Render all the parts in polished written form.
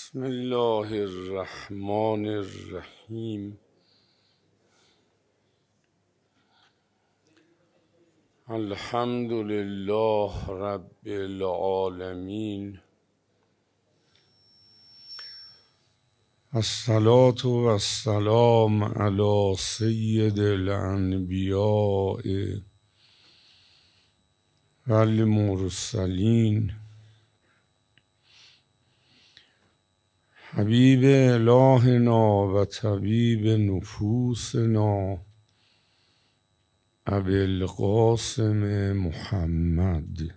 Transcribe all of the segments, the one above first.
بسم الله الرحمن الرحیم. الحمد لله رب العالمین. الصلاة والسلام علی سید الانبیاء والمرسلین حبیب الهنا و طبیب نفوسنا ابی القاسم محمد.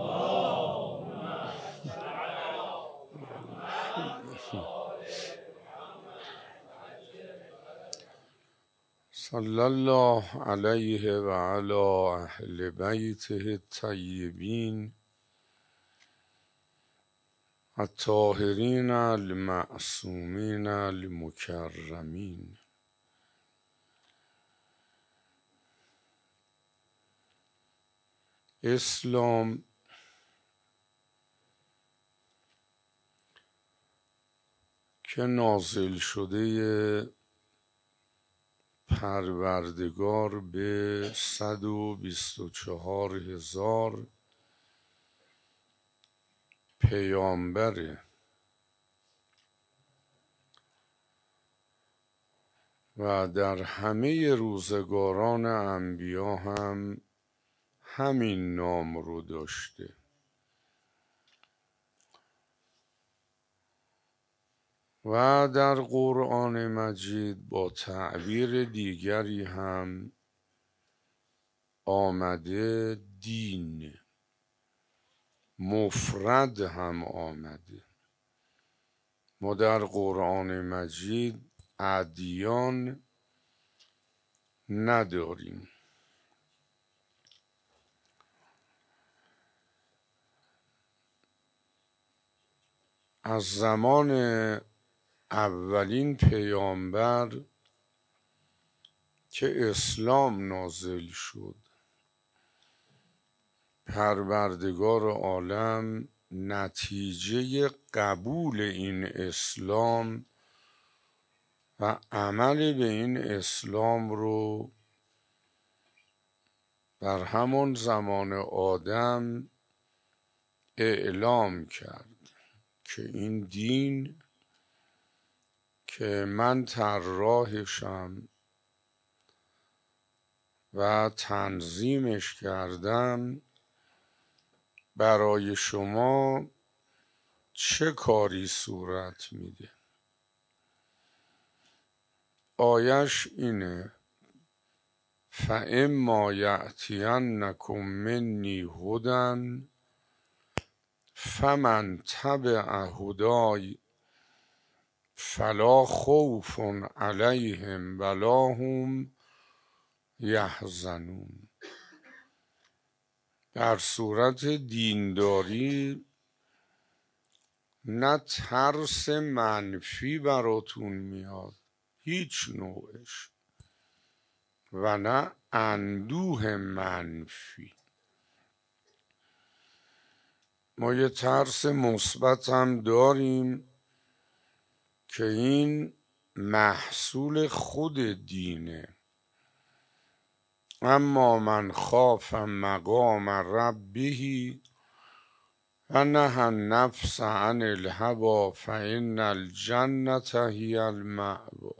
صلی الله علیه و علی اهل بیته الطیبین الطاهرین المعصومین المکرمین. اسلام که نازل شده پروردگار به 124,000 پیامبره و در همه روزگاران انبیا هم همین نام رو داشته و در قرآن مجید با تعبیر دیگری هم آمده، دین مفرد هم آمده. ما در قرآن مجید ادیان نداریم. از زمان اولین پیامبر که اسلام نازل شد، پروردگار عالم نتیجه قبول این اسلام و عمل به این اسلام رو در همان زمان آدم اعلام کرد که این دین که من طراحشم و تنظیمش کردم برای شما چه کاری صورت میده. آیش اینه: فاما یأتینکم منی هدی فمن تبع هدای فلا خوف علیهم ولا هم یحزنون. در صورت دینداری نه ترس منفی براتون میاد هیچ نوعش و نه اندوه منفی. ما یه ترس مثبت هم داریم که این محصول خود دینه. اما من خاف مقام ربه و نهی النفس عن الهوی فان الجنة هی المأوی.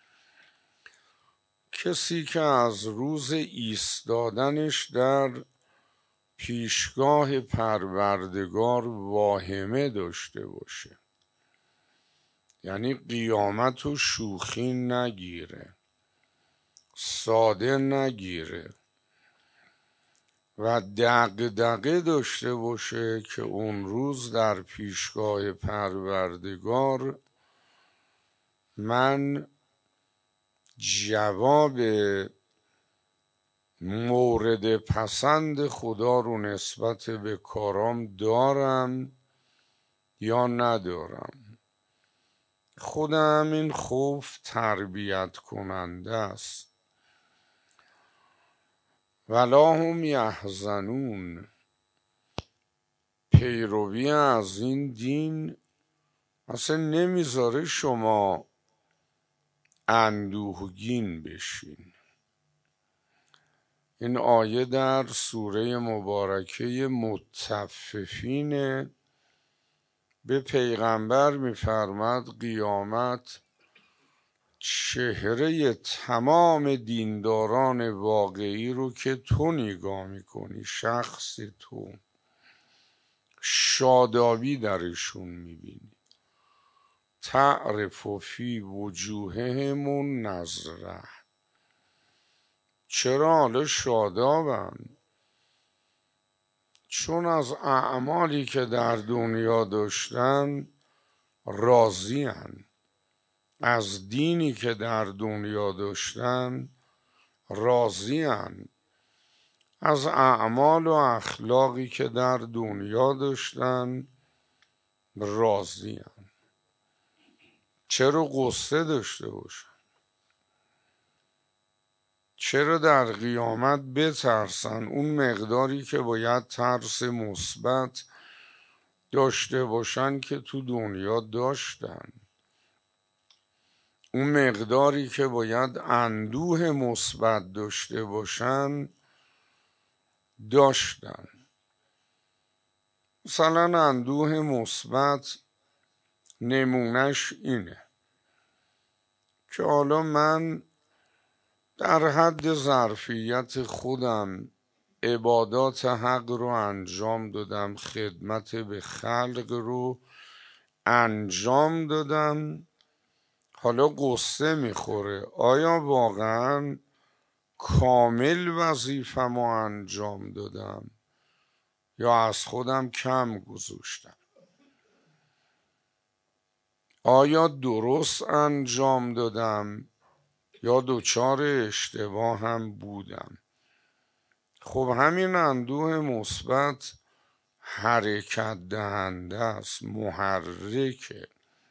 کسی که از روز ایستادنش در پیشگاه پروردگار واهمه داشته باشه، یعنی قیامت و شوخی نگیره، ساده نگیره و دغدغه داشته باشه که اون روز در پیشگاه پروردگار من جواب مورد پسند خدا رو نسبت به کارام دارم یا ندارم. خود همین خوف تربیت کننده است. ولا هم یحزنون. پیروی از این دین اصلا نمیذاره شما اندوهگین بشین. این آیه در سوره مبارکه مطففین به پیغمبر میفرماد قیامت چهره تمام دینداران واقعی رو که تو نگاه میکنی، شخص تو، شادابی درشون میبینی. تعرف فی وجوههم النضره. چرا حالا شادابن؟ چون از اعمالی که در دنیا داشتن راضی‌اند، از دینی که در دنیا داشتن راضی‌اند، از اعمال و اخلاقی که در دنیا داشتن راضی‌اند. چرا غصه داشته باشن؟ چرا در قیامت بترسن؟ اون مقداری که باید ترس مثبت داشته باشن که تو دنیا داشتن، اون مقداری که باید اندوه مثبت داشته باشن داشتن. مثلا اندوه مثبت نمونش اینه که حالا من در حد ظرفیت خودم عبادات حق رو انجام دادم، خدمت به خلق رو انجام دادم، حالا قصه میخوره آیا واقعا کامل وظیفه‌مو انجام دادم یا از خودم کم گذاشتم؟ آیا درست انجام دادم یا دچار اشتباه هم بودم؟ خب همین اندوه مثبت حرکت دهنده است، محرکه.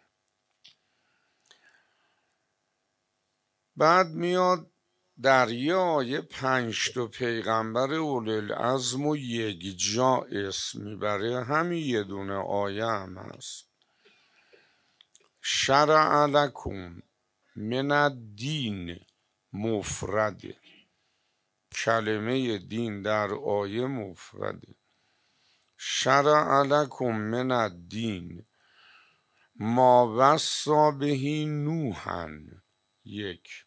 بعد میاد در یه آیه 5 تا پیغمبر اولوالعزم و یک جا اسم میبره، همین یه دونه آیه هم هست. شرع لکم من الدین مفرده. کلمه دین در آیه مفرده. شرع لکم من الدین ما وصی به نوحا، یک،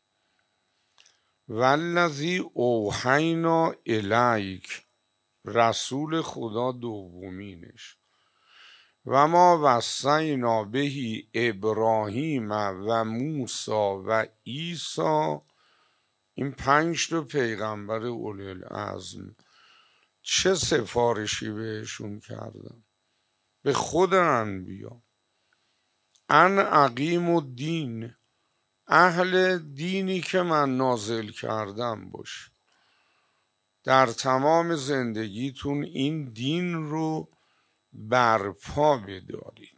والذی اوحینا الیک، رسول خدا دومینش، و ما وصینا به ابراهیم و موسی و عیسی. این 5 تا پیغمبر اولوالعزم چه سفارشی بهشون کردن؟ به خود انبیا ان اقیم الدین، اهل دینی که من نازل کردم باش، در تمام زندگیتون این دین رو برپا بدارید.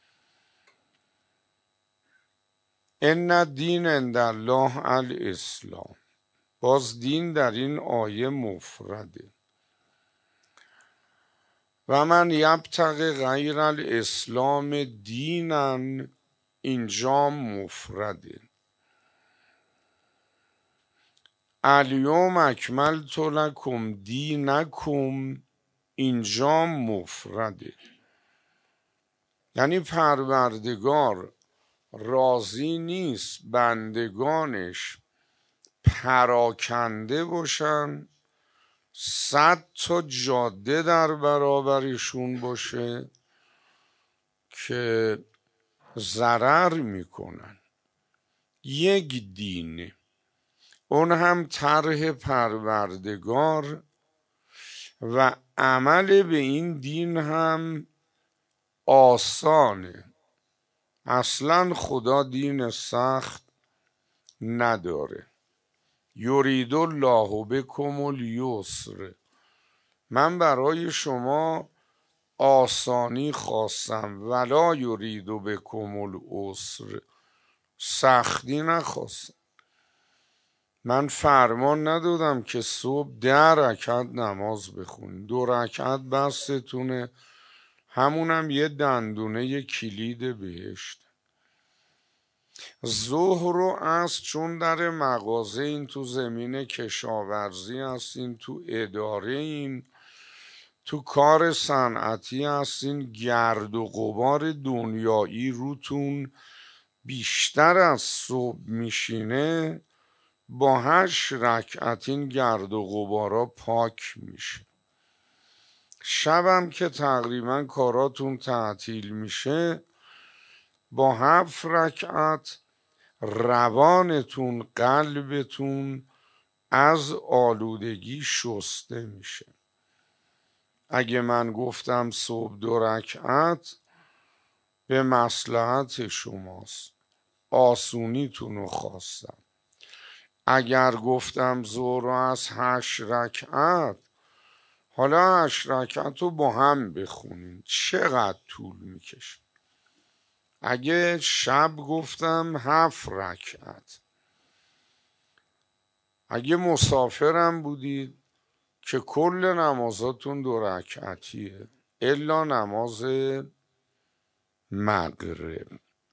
ان الدین عند الله الاسلام، باز دین در این آیه مفرده. و من یبتغی غیر الاسلام دینا، اینجا مفرده. الیوم اکملت لکم دینکم، اینجا مفرده. یعنی پروردگار راضی نیست بندگانش پراکنده باشن، 100 تا جاده در برابرشون باشه که ضرر میکنن. یک دین، اون هم طرح پروردگار و عمل به این دین هم آسانه. اصلا خدا دین سخت نداره. یرید الله بکم الیسر، من برای شما آسانی خواستم، ولا یرید بکم العسر، سختی نخواستم. من فرمان ندادم که صبح 10 رکعت نماز بخونید، 2 رکعت بستتونه، همونم یه دندونه کلید بهشت. ظهر و عصر چون در مغازه این، تو زمین کشاورزی هستین، تو اداره این، تو کار صنعتی هستین، گرد و غبار دنیایی روتون بیشتر از صبح میشینه، با 8 رکعت این گرد و غبارا پاک میشه. شبم که تقریبا کاراتون تعطیل میشه، با 7 رکعت روانتون، قلبتون از آلودگی شسته میشه. اگه من گفتم صبح 2 رکعت، به مصلحت شماست، آسونیتون رو خواستم. اگر گفتم ظهر از 8 رکعت، حالا 8 رکعت رو با هم بخونین، چقدر طول میکشه. اگه شب گفتم 7 رکعت، اگه مسافرم بودید که کل نمازاتون 2 رکعتیه الا نماز مغرب.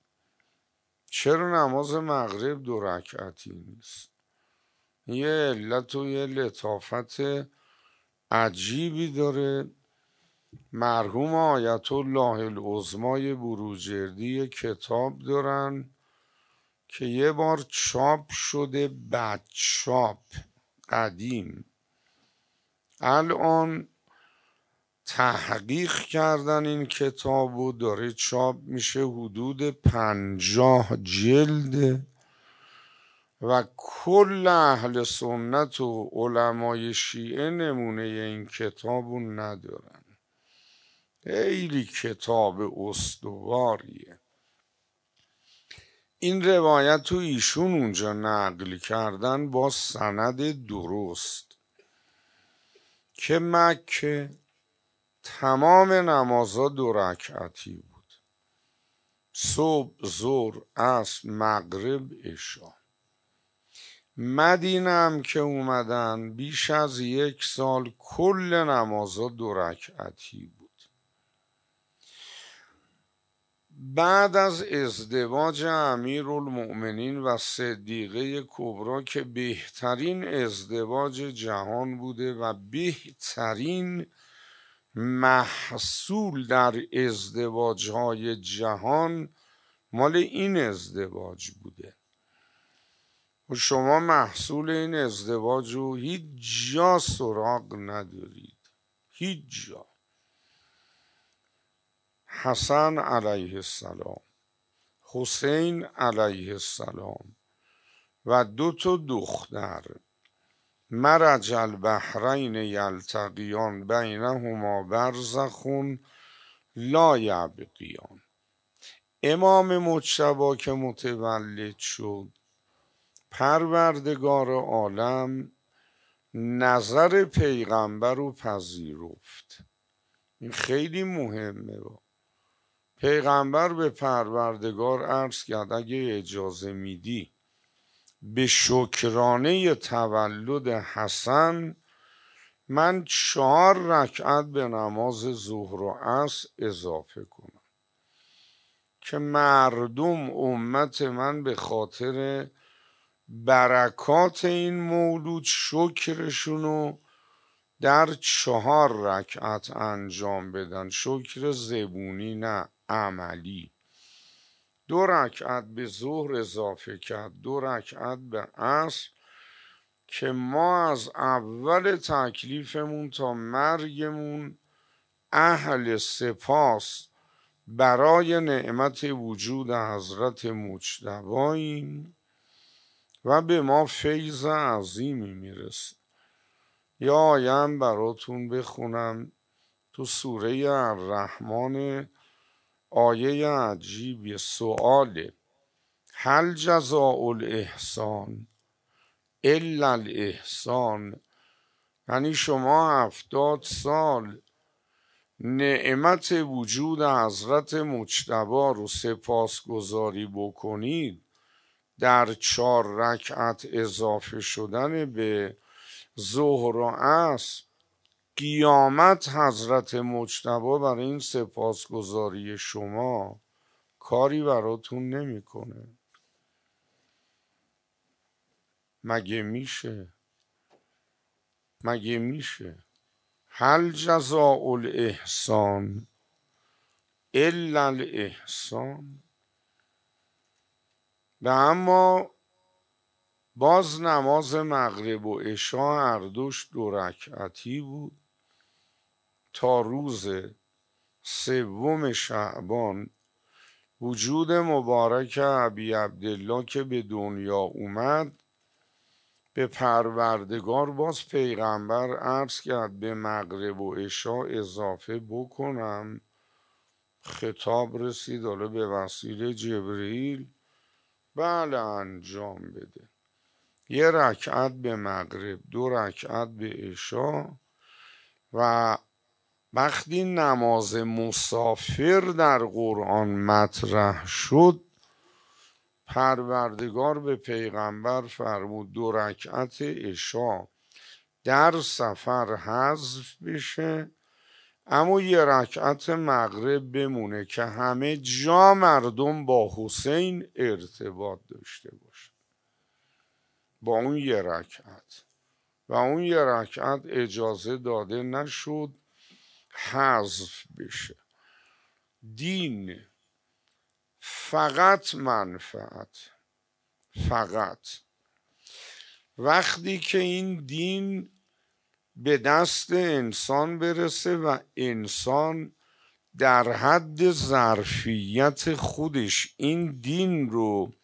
چرا نماز مغرب 2 رکعتی نیست؟ یه علت و یه لطافت عجیبی داره. مرحوم آیت الله العظمای بروجردی کتاب دارن که یه بار چاپ شده، بد چاپ، قدیم. الان تحقیق کردن این کتاب و داره چاپ میشه، حدود 50 جلد، و کل اهل سنت و علمای شیعه نمونه این کتاب رو ندارن. خیلی کتاب استواریه. این روایت رو ایشون اونجا نقل کردن با سند درست که مکه تمام نمازها 2 رکعتی بود، صبح، ظهر، عصر، مغرب، عشا. مدینه هم که اومدن بیش از 1 سال کل نمازها 2 رکعتی بود. بعد از ازدواج امیرالمؤمنین و صدیقه کبری که بهترین ازدواج جهان بوده و بهترین محصول در ازدواجهای جهان مال این ازدواج بوده، و شما محصول این ازدواج رو هیچ جا سراغ ندارید، هیچ جا. حسن علیه السلام، حسین علیه السلام و 2 دختر، مرج البحرین یلتقیان بینهما برزخ لا یبغیان. امام مجتبی که متولد شد، پروردگار عالم نظر پیغمبر رو پذیرفت. این خیلی مهمه. پیغمبر به پروردگار عرض کرد اگه اجازه میدی به شکرانه تولد حسن من 4 رکعت به نماز ظهر و عصر اضافه کنم که مردم امت من به خاطر برکات این مولود شکرشونو در 4 رکعت انجام بدن. شکر زبونی نه، عملی. 2 رکعت به ظهر اضافه کرد، 2 رکعت به عصر، که ما از اول تکلیفمون تا مرگمون اهل سپاس برای نعمت وجود حضرت مجتباییم و به ما فیض عظیمی میرسه. یا آیم براتون بخونم تو سوره الرحمن، آیه عجیبی. سؤاله: هل جزاء الاحسان الا الاحسان؟ یعنی شما 70 سال نعمت وجود حضرت مجتبی رو سپاسگزاری بکنید، در 4 رکعت اضافه شدن به ظهر و عصر قیامت حضرت مجتبی برای این سپاسگزاری شما کاری براتون نمیکنه؟ مگه میشه؟ مگه میشه؟ هل جزاء الاحسان الا الاحسان؟ و اما باز نماز مغرب و عشا هر دوش 2 رکعتی بود تا روز 3 شعبان وجود مبارک ابی عبدالله که به دنیا اومد، به پروردگار باز پیغمبر عرض کرد به مغرب و عشا اضافه بکنم. خطاب رسید حالا به وسیله جبرئیل، بله انجام بده. 1 رکعت به مغرب، 2 رکعت به عشا. و وقتی نماز مسافر در قرآن مطرح شد، پروردگار به پیغمبر فرمود 2 رکعت عشا در سفر حذف بشه، اما 1 رکعت مغرب بمونه که همه جا مردم با حسین ارتباط داشته باشه با اون 1 رکعت. و اون 1 رکعت اجازه داده نشد حذف بشه. دین فقط منفعت، فقط. وقتی که این دین به دست انسان برسه و انسان در حد ظرفیت خودش این دین رو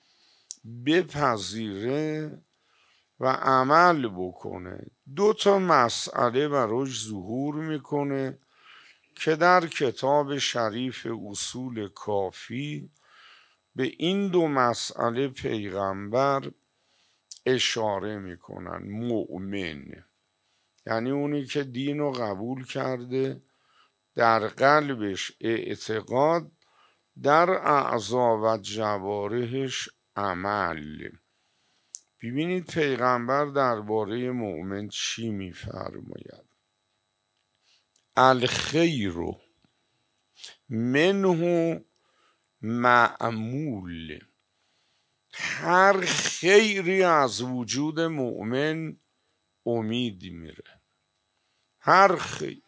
بپذیره و عمل بکنه، 2 تا مسئله براش ظهور میکنه که در کتاب شریف اصول کافی به این 2 مسئله پیغمبر اشاره میکنن. مؤمن یعنی اونی که دین رو قبول کرده، در قلبش اعتقاد، در اعضا و جوارحش عمل. ببینید پیغمبر درباره مؤمن چی میفرماید؟ الخیر منه معمول. هر خیری از وجود مؤمن امید میره، هر خیر.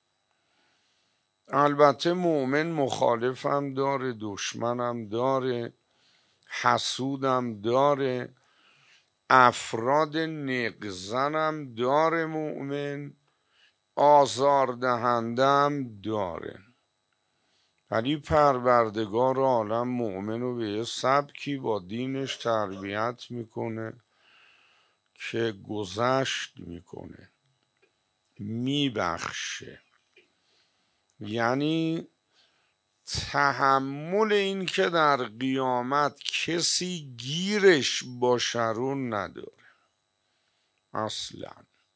البته مؤمن مخالفم داره، دشمنم داره، حسودم داره، افراد نقزنم داره، مؤمن آزاردهندم داره. ولی پروردگار عالم مؤمن رو به یه سبکی با دینش تربیت میکنه که گذشت میکنه، میبخشه. یعنی تحمل این که در قیامت کسی گیرش باشرون نداره اصلا.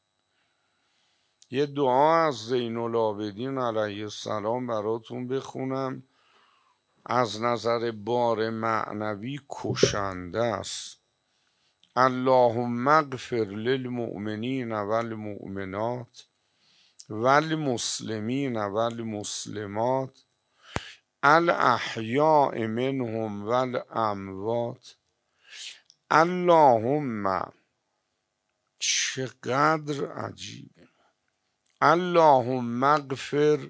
یه دعا از زین العابدین علیه السلام براتون بخونم، از نظر بار معنوی کشنده است. اللهم اغفر للمؤمنین والمؤمنات والمسلمین والمسلمات الاحیاء منهم والاموات. اللهم، چقدر عجیبه، اللهم اغفر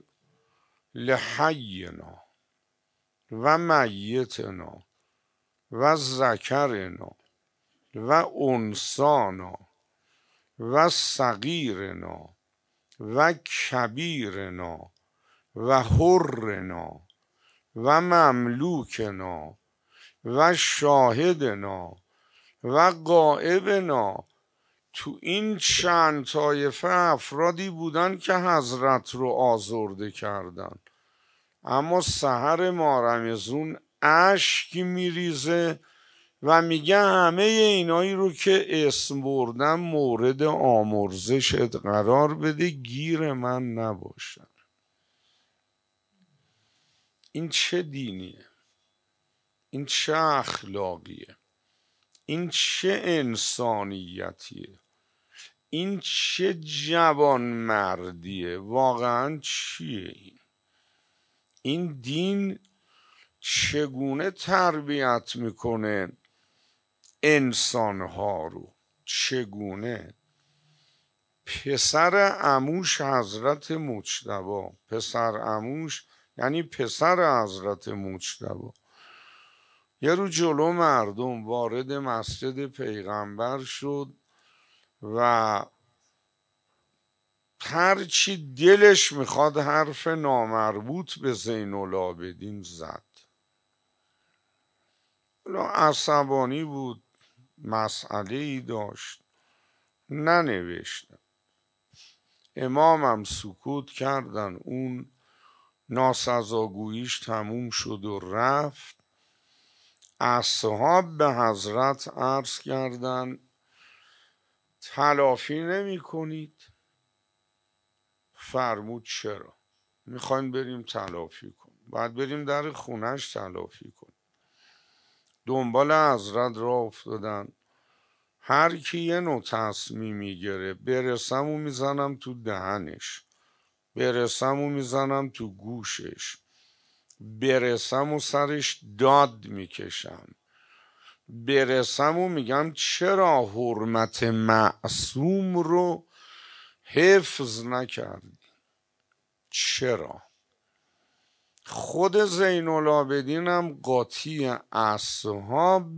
لحینا و میتنا و ذکرنا و انسانا و صغیرنا و کبیرنا و حرنا و مملوکنا و شاهدنا و غائبنا. تو این چند طایفه افرادی بودن که حضرت رو آزرده کردن، اما سحر مارمزون اشک میریزه و میگه همه اینایی رو که اسم بردم مورد آمرزشت قرار بده، گیر من نباشن. این چه دینیه؟ این چه اخلاقیه؟ این چه انسانیتیه؟ این چه جوان مردیه، واقعا چیه این دین چگونه تربیت میکنه انسانها رو؟ چگونه؟ پسر عموش حضرت مجتبی، پسر عموش یعنی پسر حضرت مجتبی، یه رو جلو مردم وارد مسجد پیغمبر شد و هر چی دلش میخواد حرف نامربوط به زین العابدین زد. عصبانی بود، مسئله ای داشت، ننوشتن. امامم سکوت کردن، اون ناسزاگوییش تموم شد و رفت. اصحاب به حضرت عرض کردن تلافی نمی کنید؟ فرمود چرا؟ میخوایم بریم تلافی کنیم، باید بریم در خونش تلافی کنیم. دنبال حضرت را افتادن. هر کی یه نوع تصمیمی گیره، برسم و میزنم تو دهنش، برسم و میزنم تو گوشش، برسم و سرش داد میکشم، برسم و میگم چرا حرمت معصوم رو حفظ نکردی؟ چرا؟ خود زین العابدین هم قاطی اصحاب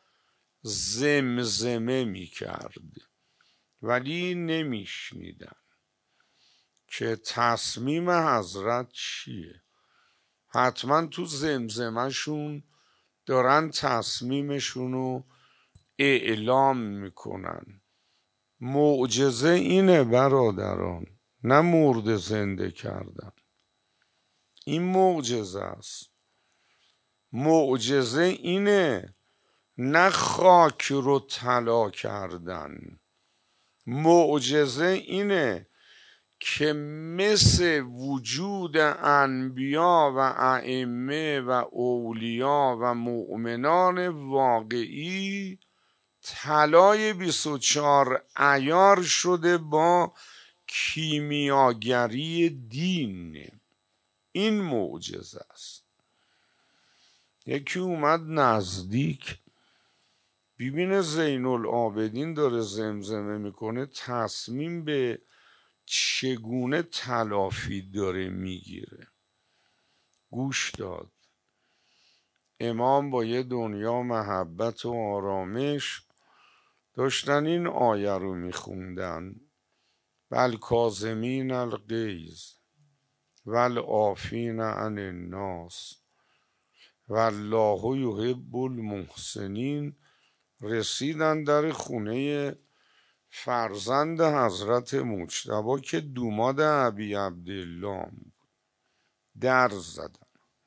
زمزمه میکرد ولی نمیشنیدن که تصمیم حضرت چیه. حتما تو زمزمهشون دارن تصمیمشون رو اعلام میکنن. معجزه اینه برادران، نه مرده زنده کردن. این معجزه است. معجزه اینه، نه خاک رو طلا کردن. معجزه اینه که مثل وجود انبیا و ائمه و اولیا و مؤمنان واقعی طلای 24 عیار شده با کیمیاگری دین. این معجزه است. یکی اومد نزدیک، ببینه زین العابدین داره زمزمه میکنه، تصمیم به چگونه تلافی داره میگیره. گوش داد. امام با یه دنیا محبت و آرامش داشتن این آیه رو میخوندن: والکاظمین الغیظ والعافین عن الناس والله یحب المحسنین. رسیدن در خونه فرزند حضرت مجتبی که دوماد ابی عبدالله بود. در زدن.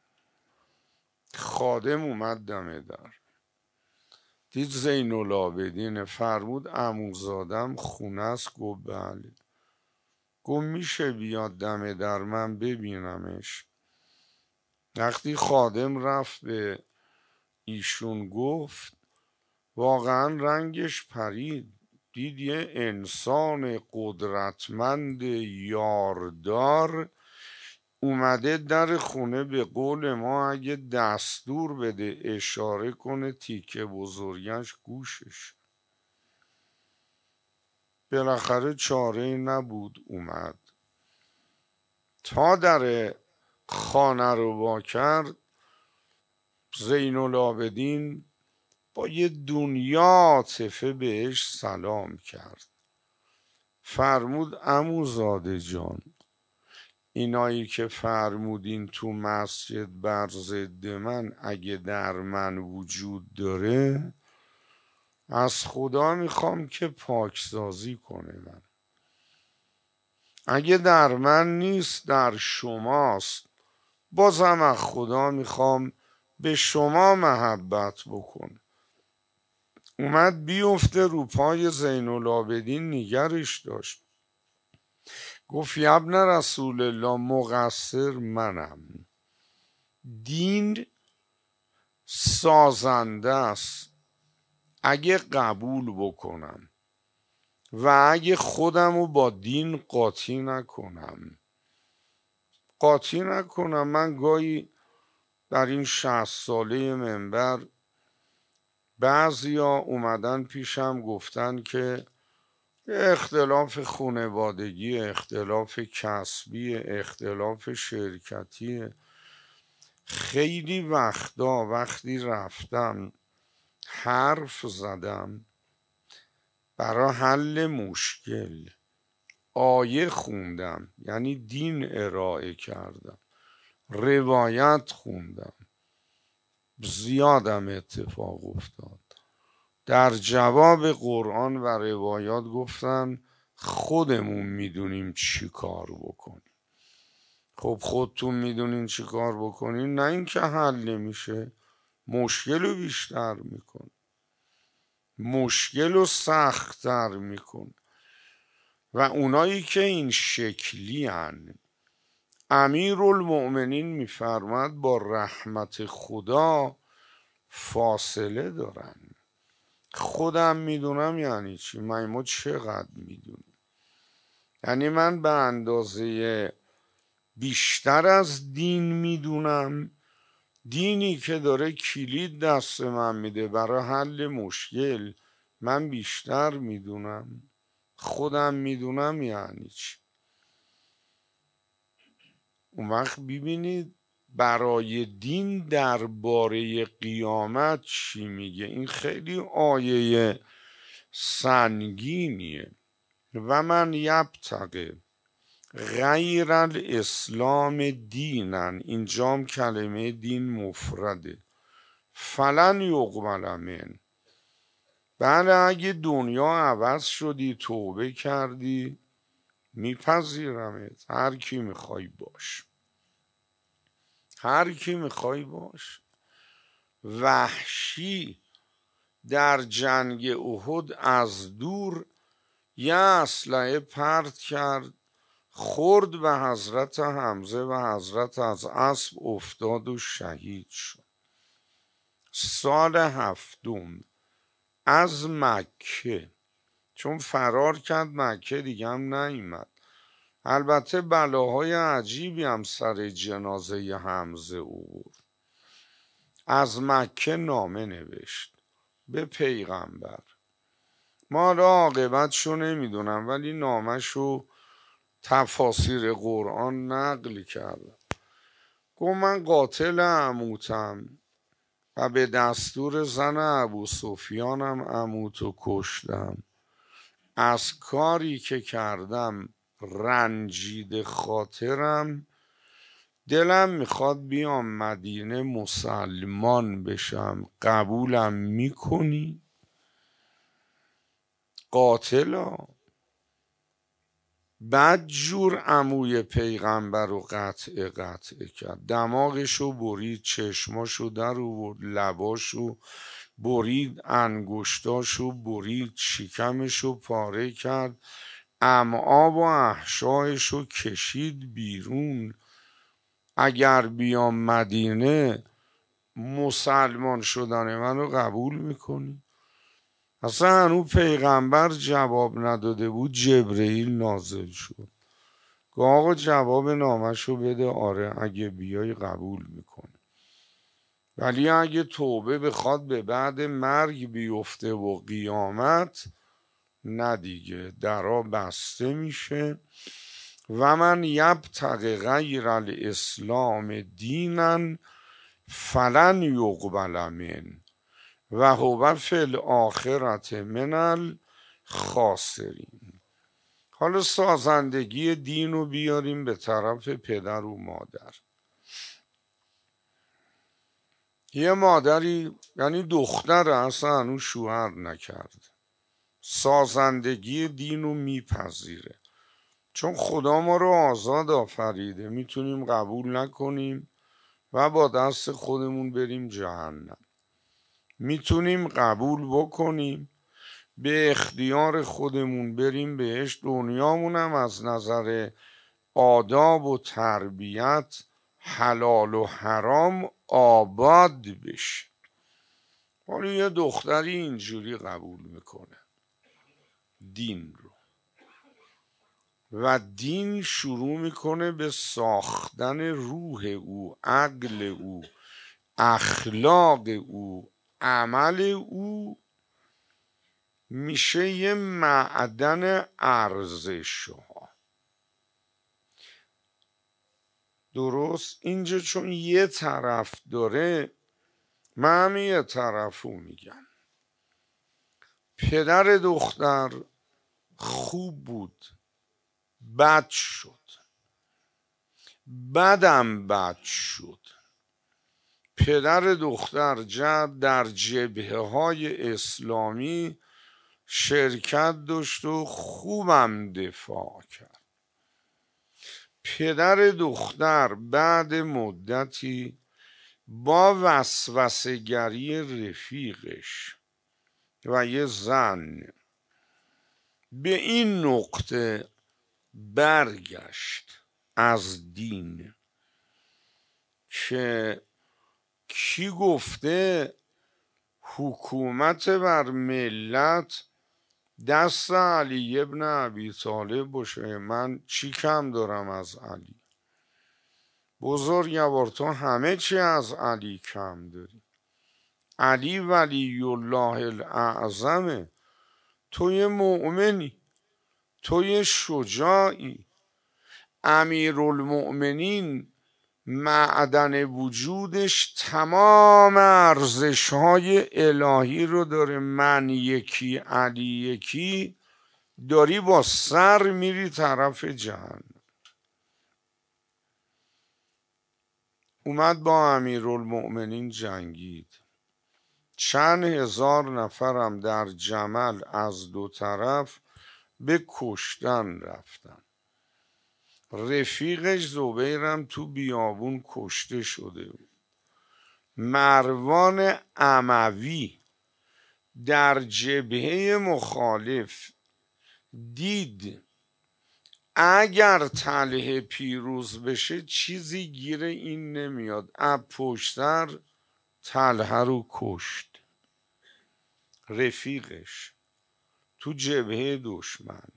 خادم اومد دم در، دید زین العابدین، فرمود عموزادم خونه است؟ گفت بله. گفت میشه بیاد دم در من ببینمش؟ وقتی خادم رفت به ایشون گفت، واقعا رنگش پرید، دید یه انسان قدرتمند یاردار اومده در خونه. به قول ما اگه دستور بده اشاره کنه تیکه بزرگش گوشش. بالاخره چاره نبود، اومد تا در خانه رو وا کرد. زین العابدین با یه دنیا عاطفه بهش سلام کرد. فرمود عموزاده جان، اینایی که فرمودین تو مسجد بر ضد من اگه در من وجود داره، از خدا میخوام که پاکسازی کنه من. اگه در من نیست در شماست، بازم از خدا میخوام به شما محبت بکن. اومد بیفته رو پای زین العابدین، نگرش داشت. گفت ابن رسول الله، مقصر منم. دین سازنده است. اگه قبول بکنم و اگه خودم رو با دین قاطی نکنم، من گاهی در این 60 ساله منبر بعضیا اومدن پیشم گفتن که اختلاف خانوادگی، اختلاف کسبی، اختلاف شرکتی، خیلی وقتا وقتی رفتم حرف زدم برای حل مشکل، آیه خوندم، یعنی دین ارائه کردم، روایت خوندم، زیادم اتفاق افتاد. در جواب قرآن و روایات گفتن خودمون میدونیم چی کار بکنیم. خب خودتون میدونین چی کار بکنین، نه اینکه حل نمیشه، مشکل رو بیشتر میکن، مشکل رو سخت‌تر میکن. و اونایی که این شکلی هن، امیرالمؤمنین میفرماد با رحمت خدا فاصله دارن. خودم میدونم یعنی چی، ما چقدر میدونیم. یعنی من به اندازه بیشتر از دین میدونم، دینی که داره کلید دست من میده برای حل مشکل، من بیشتر میدونم. خودم میدونم یعنی چی. اون وقت ببینید برای دین درباره قیامت چی میگه. این خیلی آیه سنگینیه. و من یبتغی غیر الاسلام دینن، اینجام کلمه دین مفرده، فلن یقبل من. بله اگه دنیا عوض شدی، توبه کردی، میپذیرمت، هر کی میخوای باش، هر کی میخوای باش. وحشی در جنگ احد از دور یه اسلحه پرت کرد، خورد به حضرت حمزه و حضرت از اسب افتاد و شهید شد. سال 7 از مکه، چون فرار کرد مکه دیگه هم نیامد. البته بلاهای عجیبی هم سر جنازه حمزه آورد. از مکه نامه نوشت به پیغمبر. ما حالا عاقبتشو نمیدونم، ولی نامهشو تفاسیر قرآن نقل کردم. گفت من قاتل عموتم و به دستور زن ابو سفیانم عموتو کشتم. از کاری که کردم رنجیده خاطرم، دلم میخواد بیام مدینه مسلمان بشم، قبولم میکنی؟ قاتلا بد جور عموی پیغمبر رو قطع کرد، دماغشو برید، چشماشو در آورد، لباشو برید، انگشتاشو برید، شکمشو پاره کرد، امعا و احشایشو کشید بیرون. اگر بیام مدینه مسلمان شدن منو قبول میکنی؟ اصلا هنو پیغمبر جواب نداده بود، جبرئیل نازل شد. گفت آقا جواب نامشو بده، آره اگه بیای قبول میکنه، ولی اگه توبه بخواد به بعد مرگ بیفته و قیامت، نه دیگه، درا بسته میشه. و من یبتغی غیر الاسلام دینن فلن یقبل من و هو فی الاخرة من الخاسرین. حالا سازندگی دین رو بیاریم به طرف پدر و مادر. یه مادری، یعنی دختر اصلا هنوز شوهر نکرد، سازندگی دین رو میپذیره، چون خدا ما رو آزاد آفریده، میتونیم قبول نکنیم و با دست خودمون بریم جهنم، میتونیم قبول بکنیم به اختیار خودمون بریم بهشت. دنیامونم از نظر آداب و تربیت حلال و حرام آباد بشه. حالا یه دختری اینجوری قبول میکنه، دین رو، و دین شروع میکنه به ساختن روح او، عقل او، اخلاق او، عمل او، میشه یه معدن ارزش ها. درست اینجا چون یه طرف داره، من هم یه طرفو میگم. پدر دختر خوب بود، بد شد، بدم بد شد. پدر دختر در جبهه های اسلامی شرکت داشت و خوبم دفاع کرد. پدر دختر بعد مدتی با وسوسه‌گری رفیقش و یه زن به این نقطه برگشت از دین که کی گفته حکومت بر ملت دست علی ابن ابی طالب باشه؟ من چی کم دارم از علی؟ بزرگوار تو همه چی از علی کم داری. علی ولی الله الاعظمه. تو یه مؤمنی، تو یه شجاعی. امیرالمؤمنین معدن وجودش تمام ارزش‌های الهی رو داره. من یکی علی یکی، داری با سر میری طرف جهنم. اومد با امیرالمؤمنین جنگید، چند هزار نفرم در جمل از دو طرف به کشتن رفتن. رفیقش زبیرم تو بیابون کشته شده بود. مروان اموی در جبهه مخالف دید اگر طلحه پیروز بشه چیزی گیر این نمیاد، از پشت سر طلحه رو کشت. رفیقش تو جبهه دشمن.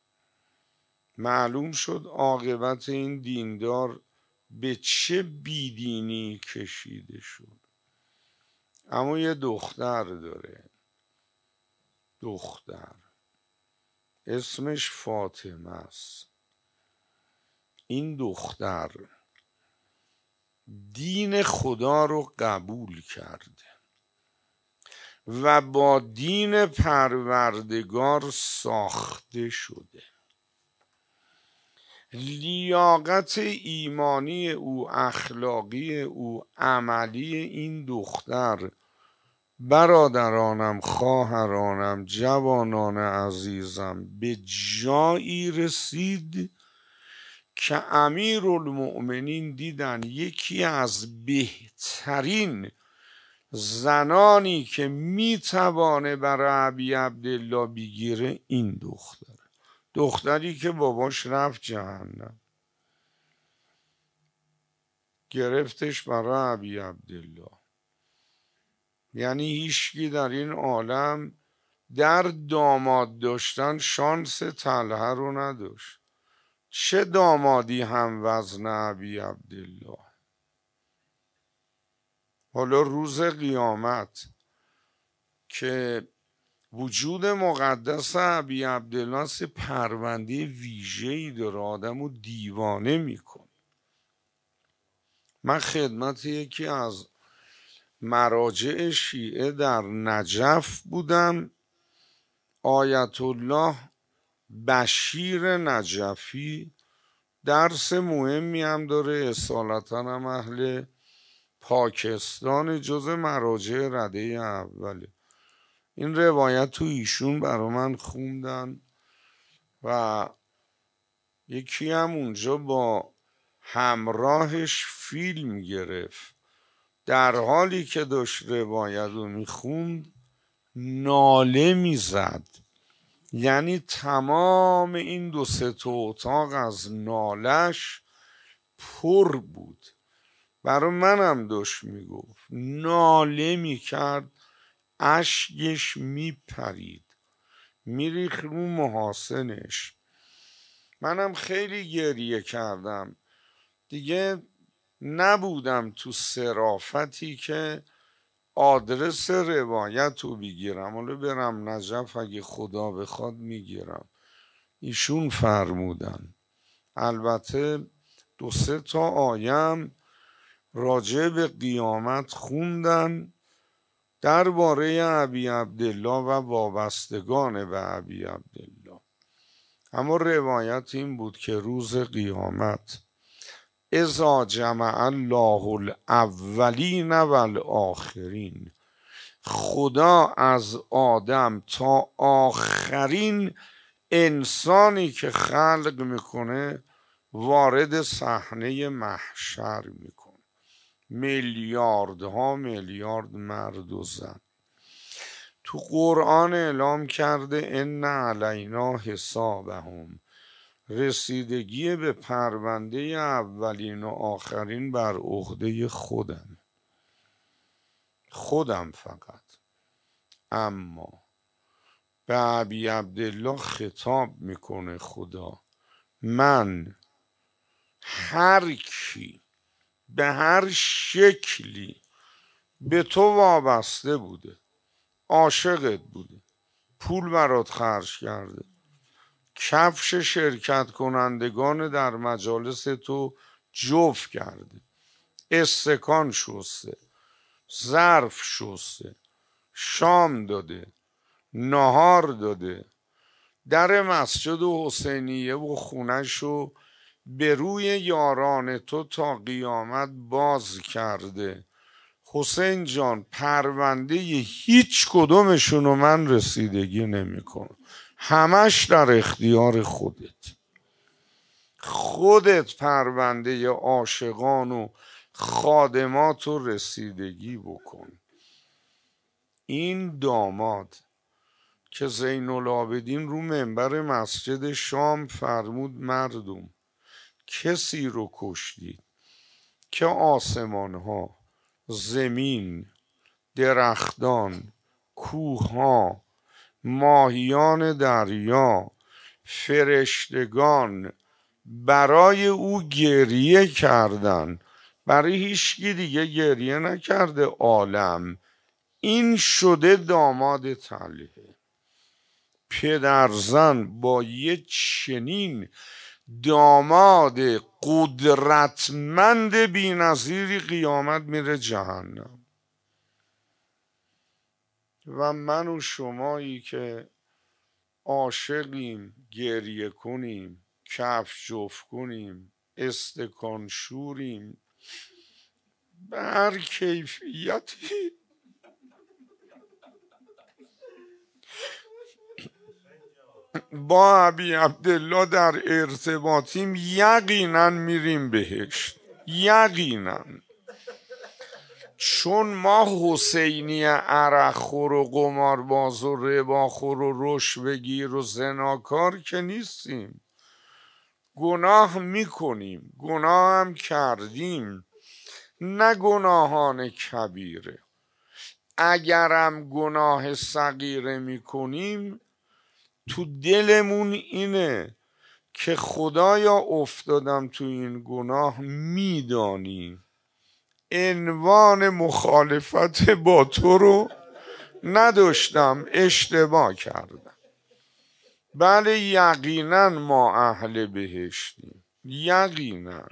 معلوم شد عاقبت این دیندار به چه بیدینی کشیده شد. اما یه دختر داره، دختر اسمش فاطمه است. این دختر دین خدا رو قبول کرده و با دین پروردگار ساخته شده. لیاقت ایمانی او، اخلاقی او، عملی این دختر، برادرانم، خواهرانم، جوانان عزیزم، به جایی رسید که امیرالمؤمنین دیدن یکی از بهترین زنانی که میتوانه برای ابی عبدالله بگیره این دختری که باباش رفت جهنم، گرفتش برای ابی عبدالله. یعنی هیچکی در این عالم در داماد داشتن شانس طلحه رو نداشت. چه دامادی هم وزن ابی عبدالله. حالا روز قیامت که وجود مقدس ابی عبدالله پرونده ویژه‌ای داره، آدمو دیوانه میکن. من خدمت یکی از مراجع شیعه در نجف بودم، آیت الله بشیر نجفی. درس مهمی هم داره، اصالتا هم اهل پاکستان، جز مراجع رده اوله. این روایت تو ایشون برا من خوندن و یکی هم اونجا با همراهش فیلم گرفت. در حالی که داشت روایت رو میخوند ناله میزد. یعنی تمام این 2-3 اتاق از نالش پر بود. برای منم داشت میگفت، ناله میکرد، اشکش میپرید میریخ رو محاسنش. منم خیلی گریه کردم دیگه، نبودم تو صرافتی که آدرس روایت رو بگیرم، حالا برم نجف اگه خدا بخواد میگیرم. ایشون فرمودن. البته 2-3 تا آیم راجع به قیامت خوندن درباره ابی عبدالله و وابستگان به ابی عبدالله، اما روایت این بود که روز قیامت اذا جمع الله الاولین والآخرین، خدا از آدم تا آخرین انسانی که خلق میکنه وارد صحنه محشر میکنه. میلیاردها میلیارد مرد و زن. تو قرآن اعلام کرده ان علینا حسابهم، رسیدگی به پرونده اولین و آخرین بر عهده خودم فقط. اما به ابی عبدالله خطاب میکنه خدا، من هر کی به هر شکلی به تو وابسته بوده، عاشقت بوده، پول برات خرج کرده، کفش شرکت کنندگان در مجالس تو جفت کرده، استکان شسته، ظرف شسته، شام داده، نهار داده، در مسجد حسینیه و خونه‌شو به روی یاران تو تا قیامت باز کرده، حسین جان پرونده هیچ کدومشونو من رسیدگی نمیکنم، همش در اختیار خودت پرونده عاشقان و خادمات رو رسیدگی بکن. این داماد که زین العابدین رو منبر مسجد شام فرمود مردم کسی رو کشتید که آسمان ها، زمین، درختان، کوه ها، ماهیان دریا، فرشتگان برای او گریه کردن، برای هیچکی دیگه گریه نکرده عالم. این شده داماد طلحه. پدرزن با یه چنین داماد قدرتمند بی‌نظیری قیامت میره جهنم. و من و شمایی که عاشقیم گریه کنیم، کفش جفت کنیم، استکان شوریم، به هر کیفیتی با ابی عبدالله در ارتباطیم، یقینا میریم بهشت، یقینا. چون ما حسینی عرق خور و قمارباز و رباخور و رشوه‌گیر و زناکار که نیستیم. گناه میکنیم، گناه هم کردیم، نه گناهان کبیره. اگرم گناه صغیره میکنیم تو دلمون اینه که خدایا افتادم تو این گناه، میدانی عنوان مخالفت با تو رو نداشتم، اشتباه کردم. بله یقینا ما اهل بهشتیم، یقینا.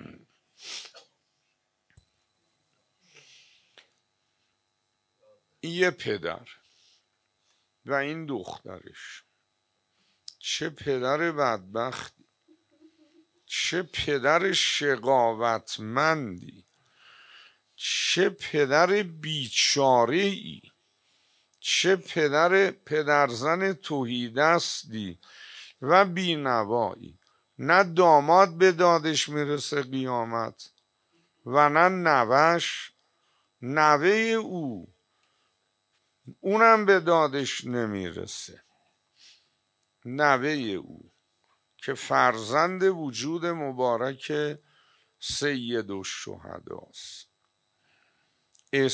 یه پدر و این دخترش، چه پدر بدبختی، چه پدر شقاوتمندی، چه پدر بیچاره‌ای، چه پدرزن تهیدستی و بینوایی. نه داماد به دادش میرسه قیامت و نه نوش، نوه او اونم به دادش نمیرسه. نوه او که فرزند وجود مبارک سید الشهداست.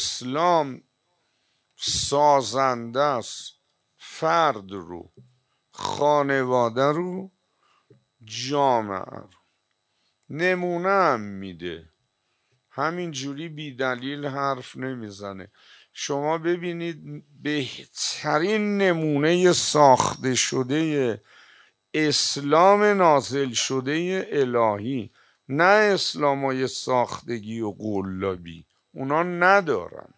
اسلام سازنده است فرد رو، خانواده رو، جامعه رو. نمونه هم میده، همینجوری بی دلیل حرف نمیزنه. شما ببینید بهترین نمونه ساخته شده اسلام نازل شده الهی، نه اسلامای ساختگی و قلابی، اونا ندارن.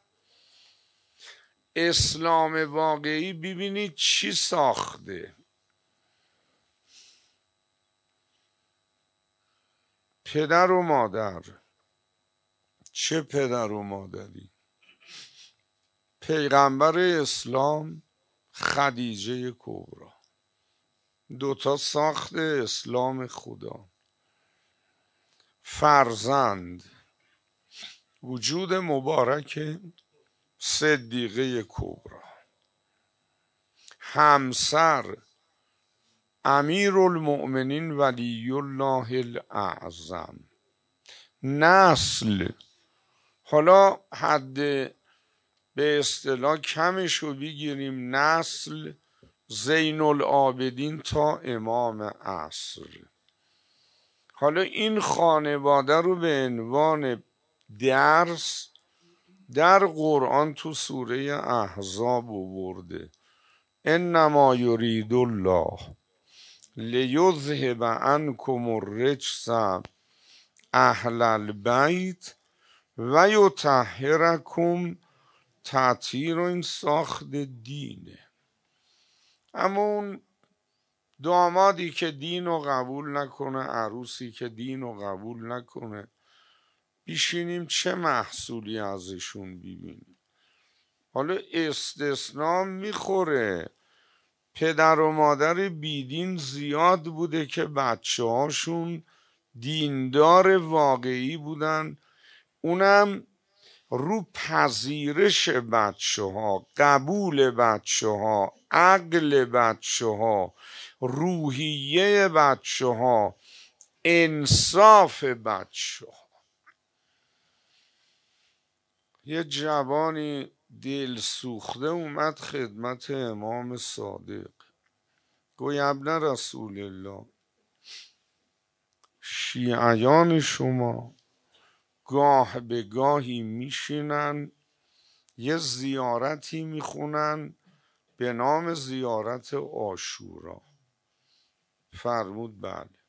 اسلام واقعی ببینید چی ساخته. پدر و مادر، چه پدر و مادری؟ پیغمبر اسلام خدیجه کبرا، دوتا ساخت اسلام خدا. فرزند، وجود مبارک صدیقه کبرا. همسر، امیرالمؤمنین ولی الله الاعظم. نسل، حالا حد به اصطلاح کمشو بگیریم، نسل زین العابدین تا امام عصر. حالا این خانواده رو به عنوان درس در قرآن تو سوره احزاب آورده. انما یرید الله لیذهب عنکم الرجس اهل البیت و یطهرکم تطهیرا. این ساخت دینه. اما اون دامادی که دین رو قبول نکنه، عروسی که دین رو قبول نکنه، بیشینیم چه محصولی ازشون ببینیم؟ حالا استثناء میخوره، پدر و مادر بیدین زیاد بوده که بچه هاشون دیندار واقعی بودن، اونم رو پذیرش بچه ها، قبول بچه ها، عقل بچه ها، روحیه بچه ها، انصاف بچه ها. یه جوانی دل سوخته اومد خدمت امام صادق، گوی ابن رسول الله، شیعیان شما گاه به گاهی میشینن یه زیارتی میخونن به نام زیارت عاشورا. فرمود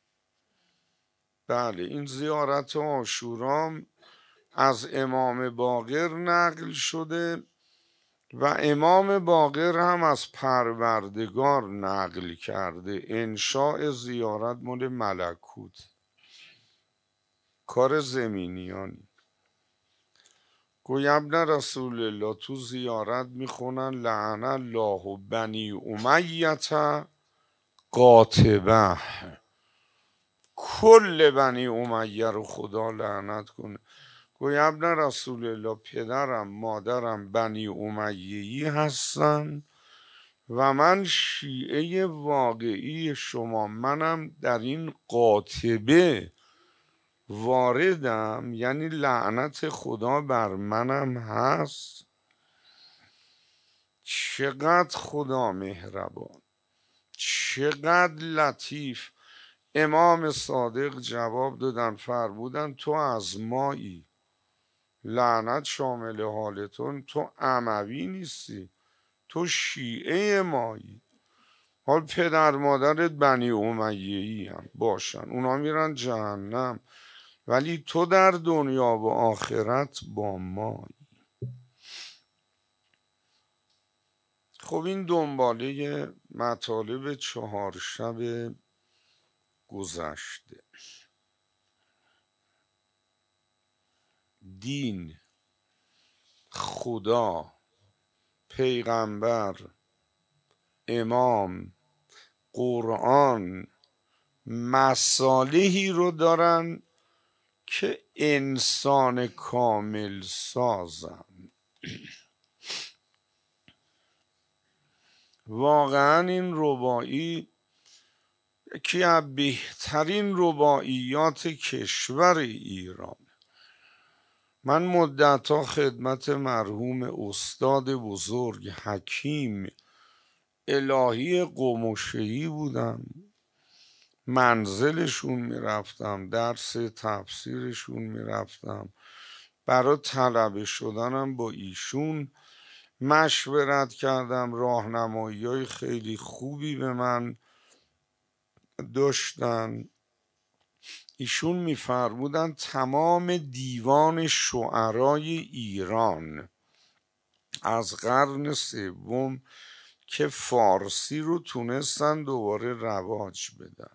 بله این زیارت عاشورا از امام باقر نقل شده و امام باقر هم از پروردگار نقل کرده. انشاء زیارت مال ملکوت، کار زمینیانی. گوی ابن رسول الله تو زیارت میخونن لعن الله بنی امیت قاطبه، کل بنی امیه رو خدا لعنت کنه. گوی ابن رسول الله پدرم مادرم بنی امیه‌ای هستن و من شیعه واقعی شما، منم در این قاطبه واردم، یعنی لعنت خدا بر منم هست. چقدر خدا مهربان، چقدر لطیف. امام صادق جواب دادن، فرمودن تو از مایی، لعنت شامل حالتون، تو اموی نیستی، تو شیعه مایی. حال پدر مادرت بنی امیه‌ای هم باشن، اونا میرن جهنم، ولی تو در دنیا و آخرت با مایی. خب این دنباله مطالب چهارشب گذشته. دین، خدا، پیغمبر، امام، قرآن مصالحی رو دارن که انسان کامل سازن. واقعا این رباعی یکی از بهترین رباعیات کشور ایران. من مدتها خدمت مرحوم استاد بزرگ حکیم الهی قم و شیعی بودم، منزلشون میرفتم، درس تفسیرشون میرفتم، برای طلبه شدنم با ایشون مشورت کردم. راهنمایی های خیلی خوبی به من داشتن. ایشون میفرمودن تمام دیوان شعرای ایران از قرن سوم که فارسی رو تونستن دوباره رواج بدن،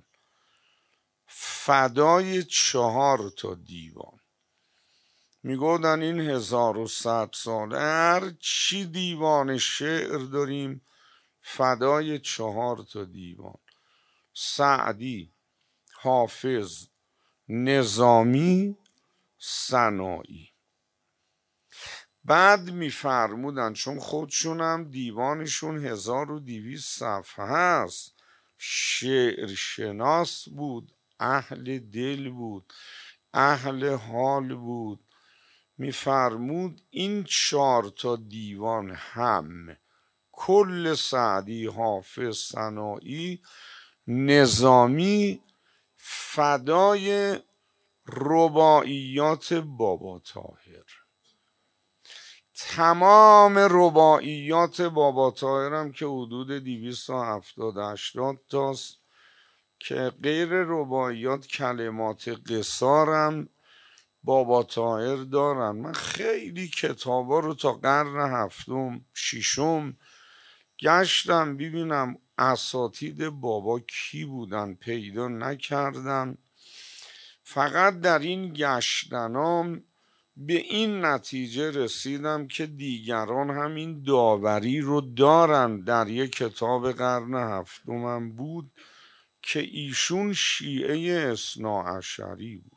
فدای 4 تا دیوان. میگودن این 1100 ساله هر چی دیوان شعر داریم فدای 4 تا دیوان: سعدی، حافظ، نظامی، سنایی. بعد میفرمودن چون خودشونم دیوانشون 1200 صفحه هست، شعر شناس بود، اهل دل بود، اهل حال بود، میفرمود این 4 تا دیوان هم کل سعدی، حافظ، سنایی، نظامی فدای رباعیات بابا طاهر. تمام رباعیات بابا طاهرم که حدود 270-80 تاست، که غیر رباعیات کلمات قصارم بابا طاهر دارن. من خیلی کتابا رو تا قرن 7-6 گشتم ببینم اساتید بابا کی بودن، پیدا نکردم. فقط در این گشتنام به این نتیجه رسیدم که دیگران هم این داوری رو دارن. در یک کتاب قرن 7 بود که ایشون شیعه اثناعشری بود.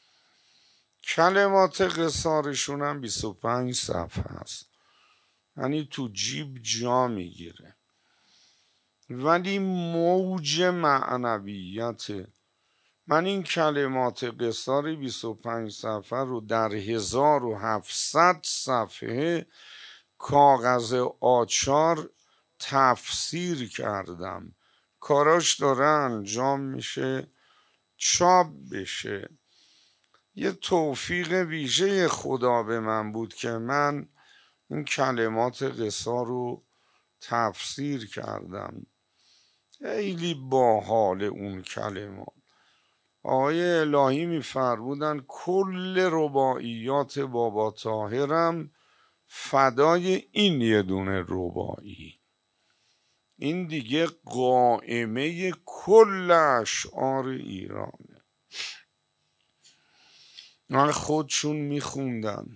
کلمات قصارشون هم 25 صفحه هست، یعنی تو جیب جا میگیره، ولی موج معنویت. من این کلمات قصار 25 صفحه رو در 1700 صفحه کاغذ آچار تفسیر کردم. کاراش داره انجام میشه، چاپ بشه. یه توفیق ویژه خدا به من بود که من این کلمات قصار رو تفسیر کردم. خیلی باحال اون کلمات. آقای الهی میفرمودن کل رباعیات بابا طاهرم فدای این یه دونه رباعی. این دیگه قائمه کل اشعار ایرانه. من خودشون میخوندن،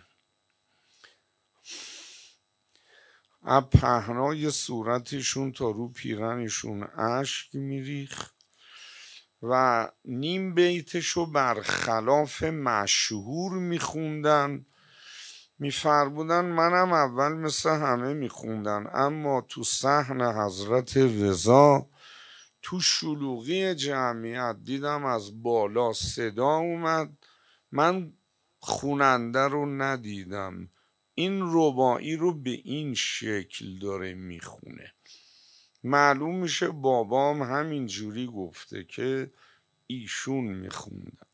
از پهنای صورتشون تا رو پیرنشون اشک میریخت و نیم بیتشو برخلاف مشهور میخوندن. میفرمودن منم اول مثل همه میخوندن، اما تو صحن حضرت رضا تو شلوغی جمعیت دیدم از بالا صدا اومد، من خوننده رو ندیدم، این رباعی رو به این شکل داره میخونه. معلوم میشه بابام همین جوری گفته که ایشون میخوندن.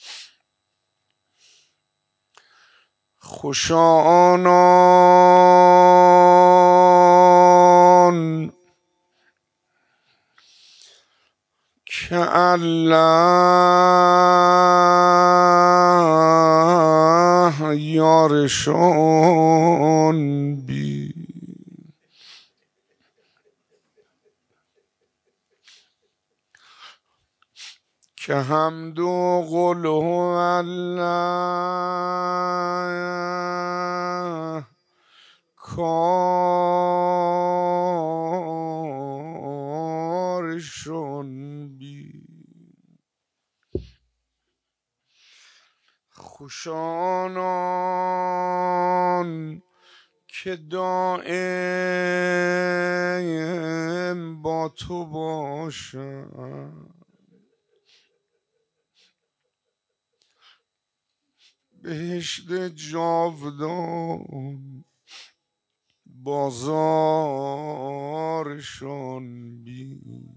خوشا آنان که الله یارشان بی، که حمد و قل هو الله کارشان بی. خوش آنان که دائم با تو باشم، بهشت جاودان بازارشان کارشان بین.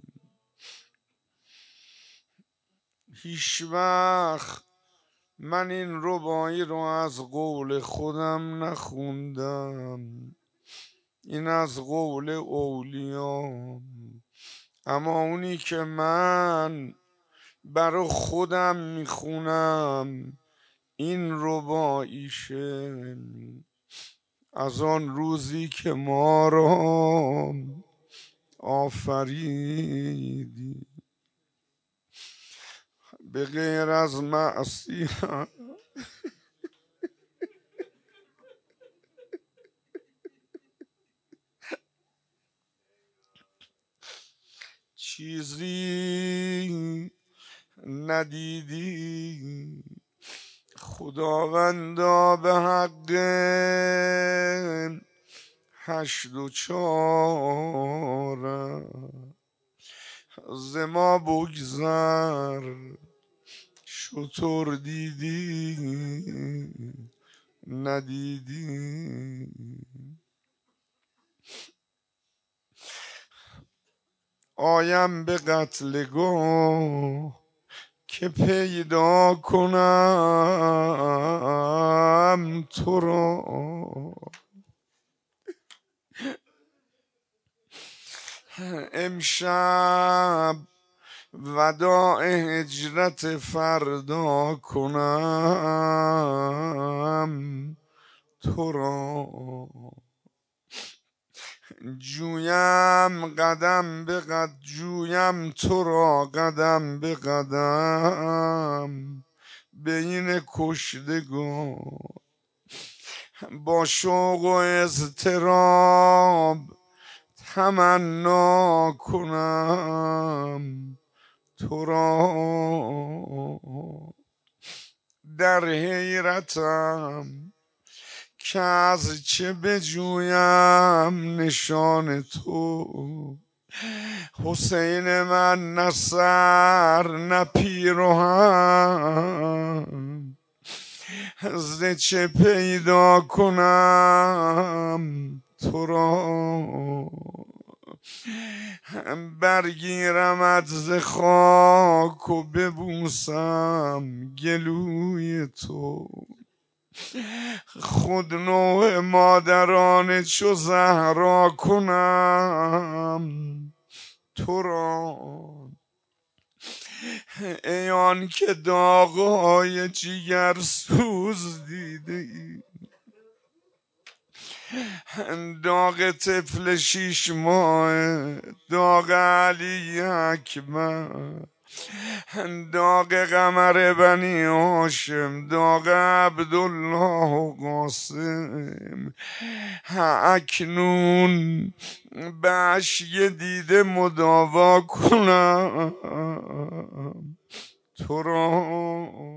هیچ وقت من این ربایی رو از قول خودم نخوندم، این از قول اولیام، اما اونی که من برا خودم میخونم این رباییشه. از آن روزی که ما را آفریدی به غیر از معصیت چیزی ندیدی. خداوندا به حق 8 و 4 ز ما بگذر، شطور دیدی ندیدی. آیم به قتلگاه که پیدا کنم تو را، امشب وداع هجرت فردا کنم تو را. جویم قدم به قدم، جویم تو را قدم به قدم بین کشتگان، با شوق و اضطراب تمنا کنم تو را. در حیرتم که از چه بجویم نشان تو، حسین من نه سر نه پیراهن، ز چه پیدا کنم تو را. برگیرمت ز خاک و ببوسم گلوی تو، خود نوع مادران چو زهرا کنم تو را. ای آن که داغ‌های جگر سوز دیده ای، داغ طفل 6 ماه، داغ علی اکبر، داغ قمر بنی هاشم، داغ عبدالله و قاسم، اکنون به اشک دیده مداوا کنم تو را.